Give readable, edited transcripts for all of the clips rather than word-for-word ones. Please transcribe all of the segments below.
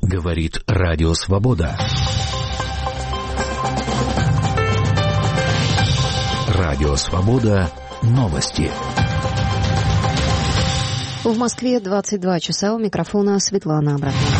Говорит Радио Свобода. Радио Свобода. Новости. В Москве 22 часа. У микрофона Светлана Абрахамова.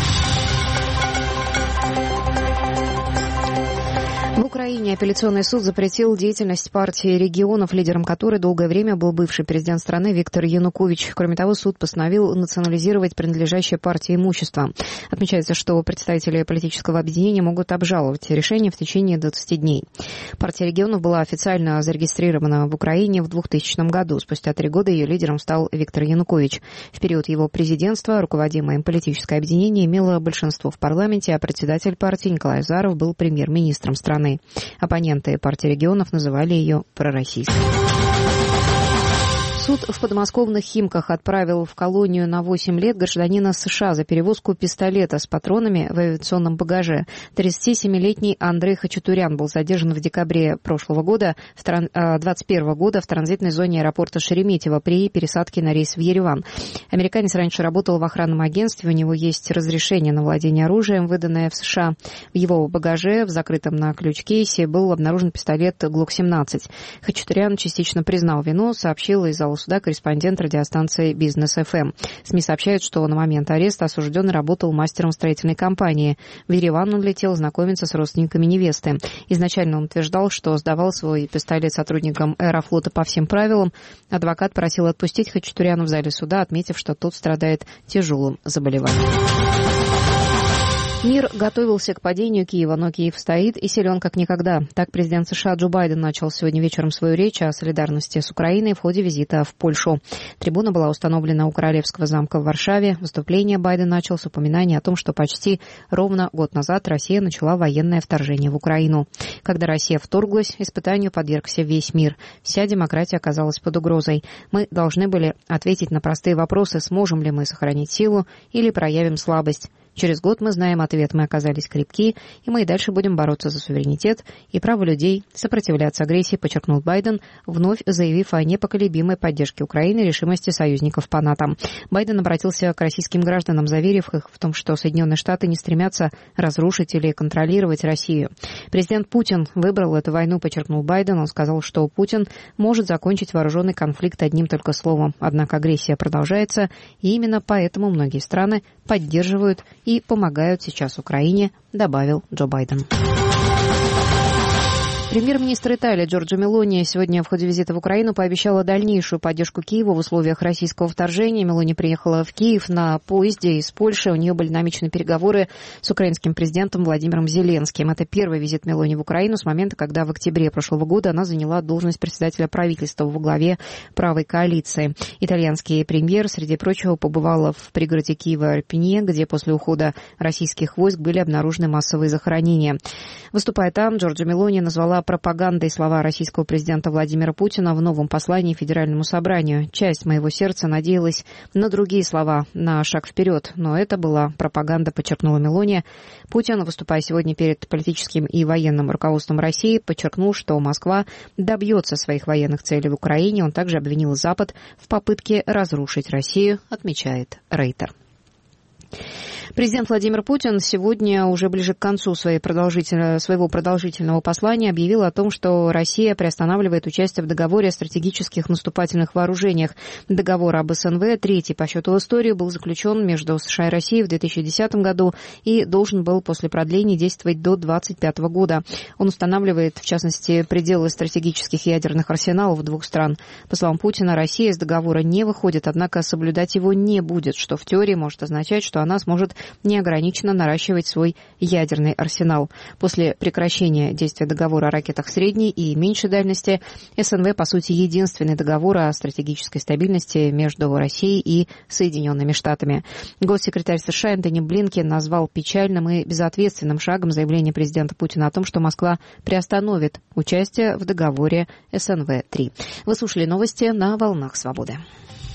В Украине апелляционный суд запретил деятельность партии регионов, лидером которой долгое время был бывший президент страны Виктор Янукович. Кроме того, суд постановил национализировать принадлежащее партии имущество. Отмечается, что представители политического объединения могут обжаловать решение в течение 20 дней. Партия регионов была официально зарегистрирована в Украине в 2000 году. Спустя 3 года ее лидером стал Виктор Янукович. В период его президентства руководимое им политическое объединение имело большинство в парламенте, а председатель партии Николай Азаров был премьер-министром страны. Оппоненты партии регионов называли ее пророссийской. Суд в подмосковных Химках отправил в колонию на 8 лет гражданина США за перевозку пистолета с патронами в авиационном багаже. 37-летний Андрей Хачатурян был задержан в декабре прошлого года, 2021 года в транзитной зоне аэропорта Шереметьево при пересадке на рейс в Ереван. Американец раньше работал в охранном агентстве, у него есть разрешение на владение оружием, выданное в США. В его багаже в закрытом на ключ кейсе был обнаружен пистолет Glock-17. Хачатурян частично признал вину, сообщил из зала суда корреспондент радиостанции «Бизнес ФМ». СМИ сообщают, что на момент ареста осужденный работал мастером строительной компании. В Ереван он летел знакомиться с родственниками невесты. Изначально он утверждал, что сдавал свой пистолет сотрудникам Аэрофлота по всем правилам. Адвокат просил отпустить Хачатуряна в зале суда, отметив, что тот страдает тяжелым заболеванием. Мир готовился к падению Киева, но Киев стоит и силен как никогда. Так президент США Джо Байден начал сегодня вечером свою речь о солидарности с Украиной в ходе визита в Польшу. Трибуна была установлена у Королевского замка в Варшаве. Выступление Байден начал с упоминания о том, что почти ровно год назад Россия начала военное вторжение в Украину. Когда Россия вторглась, испытанию подвергся весь мир. Вся демократия оказалась под угрозой. Мы должны были ответить на простые вопросы, сможем ли мы сохранить силу или проявим слабость. Через год мы знаем ответ, мы оказались крепки, и мы и дальше будем бороться за суверенитет и право людей сопротивляться агрессии, подчеркнул Байден, вновь заявив о непоколебимой поддержке Украины и решимости союзников по НАТО. Байден обратился к российским гражданам, заверив их в том, что Соединенные Штаты не стремятся разрушить или контролировать Россию. Президент Путин выбрал эту войну, подчеркнул Байден. Он сказал, что Путин может закончить вооруженный конфликт одним только словом. Однако агрессия продолжается, и именно поэтому многие страны поддерживают и помогают сейчас Украине, добавил Джо Байден. Премьер-министр Италии Джорджа Мелони сегодня в ходе визита в Украину пообещала дальнейшую поддержку Киеву в условиях российского вторжения. Мелони приехала в Киев на поезде из Польши. У нее были намечены переговоры с украинским президентом Владимиром Зеленским. Это первый визит Мелони в Украину с момента, когда в октябре прошлого года она заняла должность председателя правительства во главе правой коалиции. Итальянский премьер, среди прочего, побывала в пригороде Киева Ирпене, где после ухода российских войск были обнаружены массовые захоронения. Выступая там, Джорджа Мелони назвала пропагандой слова российского президента Владимира Путина в новом послании Федеральному собранию. Часть моего сердца надеялась на другие слова, на шаг вперед, но это была пропаганда, подчеркнула Мелони. Путин, выступая сегодня перед политическим и военным руководством России, подчеркнул, что Москва добьется своих военных целей в Украине. Он также обвинил Запад в попытке разрушить Россию, отмечает Рейтер. Президент Владимир Путин сегодня, уже ближе к концу своего продолжительного послания, объявил о том, что Россия приостанавливает участие в договоре о стратегических наступательных вооружениях. Договор об СНВ, третий по счету в истории, был заключен между США и Россией в 2010 году и должен был после продления действовать до 2025 года. Он устанавливает, в частности, пределы стратегических ядерных арсеналов двух стран. По словам Путина, Россия из договора не выходит, однако соблюдать его не будет, что в теории может означать, что она сможет неограниченно наращивать свой ядерный арсенал. После прекращения действия договора о ракетах средней и меньшей дальности, СНВ, по сути, единственный договор о стратегической стабильности между Россией и Соединенными Штатами. Госсекретарь США Энтони Блинкен назвал печальным и безответственным шагом заявление президента Путина о том, что Москва приостановит участие в договоре СНВ-3. Вы слушали новости на «Волнах Свободы».